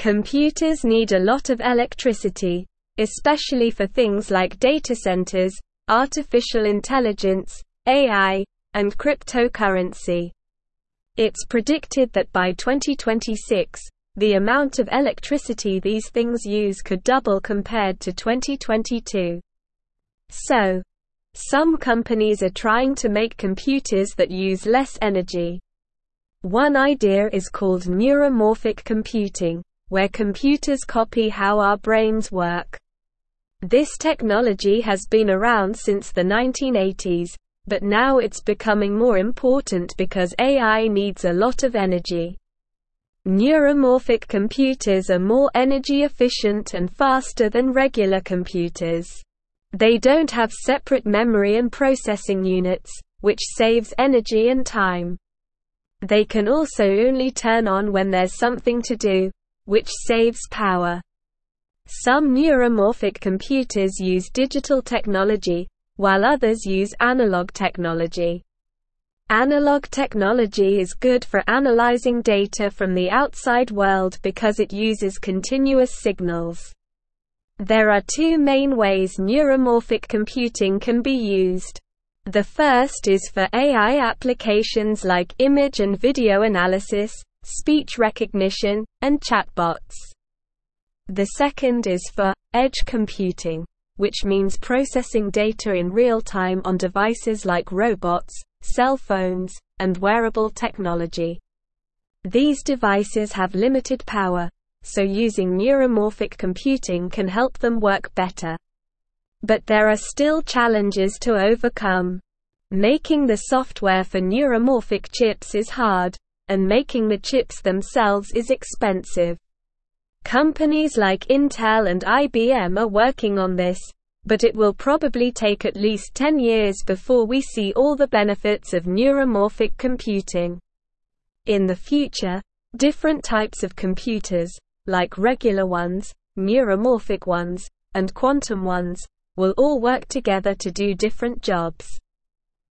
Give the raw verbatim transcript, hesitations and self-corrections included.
Computers need a lot of electricity, especially for things like data centers, artificial intelligence, A I, and cryptocurrency. It's predicted that by twenty twenty-six, the amount of electricity these things use could double compared to twenty twenty-two. So, some companies are trying to make computers that use less energy. One idea is called neuromorphic computing, where computers copy how our brains work. This technology has been around since the nineteen eighties, but now it's becoming more important because A I needs a lot of energy. Neuromorphic computers are more energy efficient and faster than regular computers. They don't have separate memory and processing units, which saves energy and time. They can also only turn on when there's something to do, which saves power. Some neuromorphic computers use digital technology, while others use analog technology. Analog technology is good for analyzing data from the outside world because it uses continuous signals. There are two main ways neuromorphic computing can be used. The first is for A I applications like image and video analysis, speech recognition, and chatbots. The second is for edge computing, which means processing data in real time on devices like robots, cell phones, and wearable technology. These devices have limited power, so using neuromorphic computing can help them work better. But there are still challenges to overcome. Making the software for neuromorphic chips is hard, and making the chips themselves is expensive. Companies like Intel and I B M are working on this, but it will probably take at least ten years before we see all the benefits of neuromorphic computing. In the future, different types of computers, like regular ones, neuromorphic ones, and quantum ones, will all work together to do different jobs.